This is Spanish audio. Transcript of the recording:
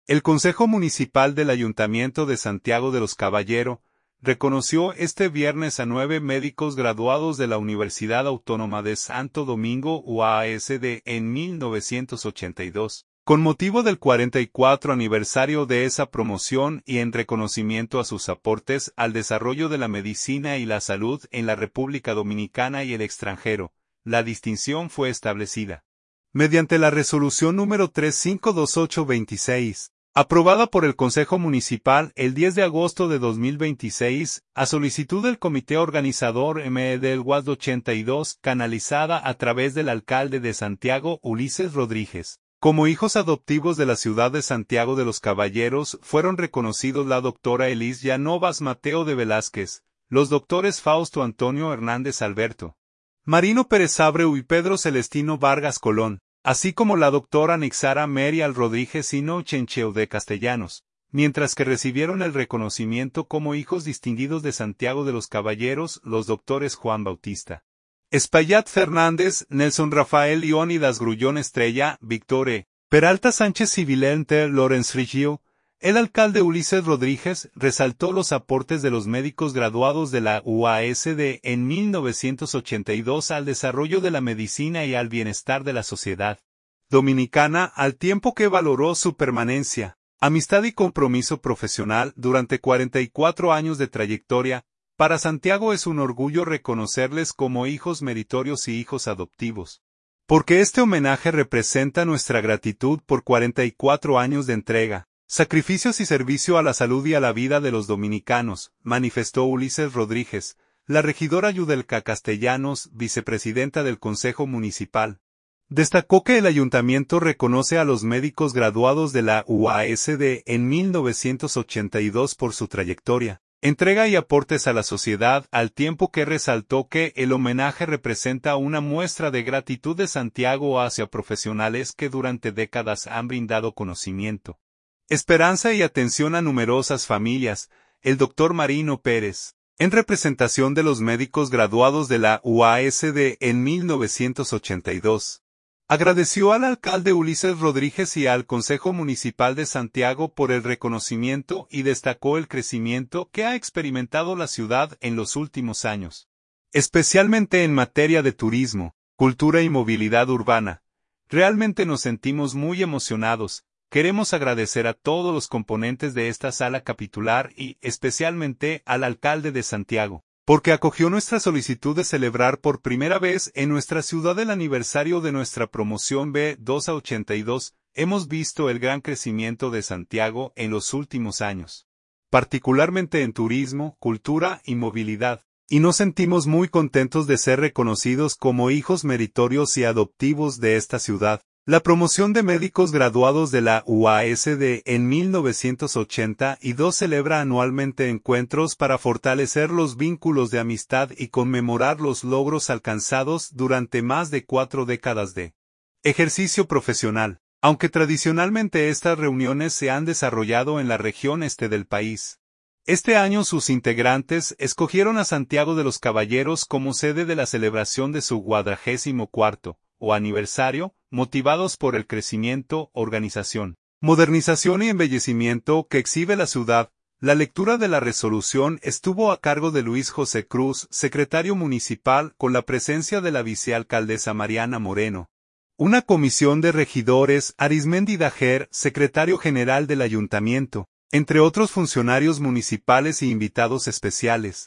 El Consejo Municipal del Ayuntamiento de Santiago de los Caballero reconoció este viernes a 9 médicos graduados de la Universidad Autónoma de Santo Domingo UASD en 1982, con motivo del 44 aniversario de esa promoción y en reconocimiento a sus aportes al desarrollo de la medicina y la salud en la República Dominicana y el extranjero. La distinción fue establecida mediante la resolución número 352826. Aprobada por el Consejo Municipal el 10 de agosto de 2026, a solicitud del Comité Organizador M del WASD 82, canalizada a través del alcalde de Santiago, Ulises Rodríguez. Como hijos adoptivos de la ciudad de Santiago de los Caballeros, fueron reconocidos la doctora Elis Llanovas Mateo de Velázquez, los doctores Fausto Antonio Hernández Alberto, Marino Pérez Abreu y Pedro Celestino Vargas Colón, así como la doctora Nixara Merial Rodríguez Hino Chencheu de Castellanos, mientras que recibieron el reconocimiento como hijos distinguidos de Santiago de los Caballeros los doctores Juan Bautista Espaillat Fernández, Nelson Rafael Leónidas Grullón Estrella, Víctor E. Peralta Sánchez y Vilente Lorenz Frigio. El alcalde Ulises Rodríguez resaltó los aportes de los médicos graduados de la UASD en 1982 al desarrollo de la medicina y al bienestar de la sociedad dominicana, al tiempo que valoró su permanencia, amistad y compromiso profesional durante 44 años de trayectoria. Para Santiago es un orgullo reconocerles como hijos meritorios y hijos adoptivos, porque este homenaje representa nuestra gratitud por 44 años de entrega, sacrificios y servicio a la salud y a la vida de los dominicanos, manifestó Ulises Rodríguez, la regidora Yudelka Castellanos, vicepresidenta del Consejo Municipal. Destacó que el ayuntamiento reconoce a los médicos graduados de la UASD en 1982 por su trayectoria, entrega y aportes a la sociedad, al tiempo que resaltó que el homenaje representa una muestra de gratitud de Santiago hacia profesionales que durante décadas han brindado conocimiento, esperanza y atención a numerosas familias. El doctor Marino Pérez, en representación de los médicos graduados de la UASD en 1982, agradeció al alcalde Ulises Rodríguez y al Consejo Municipal de Santiago por el reconocimiento y destacó el crecimiento que ha experimentado la ciudad en los últimos años, especialmente en materia de turismo, cultura y movilidad urbana. Realmente nos sentimos muy emocionados. Queremos agradecer a todos los componentes de esta sala capitular y, especialmente, al alcalde de Santiago, porque acogió nuestra solicitud de celebrar por primera vez en nuestra ciudad el aniversario de nuestra promoción B2 a 82. Hemos visto el gran crecimiento de Santiago en los últimos años, particularmente en turismo, cultura y movilidad, y nos sentimos muy contentos de ser reconocidos como hijos meritorios y adoptivos de esta ciudad. La promoción de médicos graduados de la UASD en 1982 celebra anualmente encuentros para fortalecer los vínculos de amistad y conmemorar los logros alcanzados durante más de 4 décadas de ejercicio profesional, aunque tradicionalmente estas reuniones se han desarrollado en la región este del país. Este año sus integrantes escogieron a Santiago de los Caballeros como sede de la celebración de su 44º aniversario, motivados por el crecimiento, organización, modernización y embellecimiento que exhibe la ciudad. La lectura de la resolución estuvo a cargo de Luis José Cruz, secretario municipal, con la presencia de la vicealcaldesa Mariana Moreno, una comisión de regidores, Arismendi Dajer, secretario general del ayuntamiento, entre otros funcionarios municipales y invitados especiales.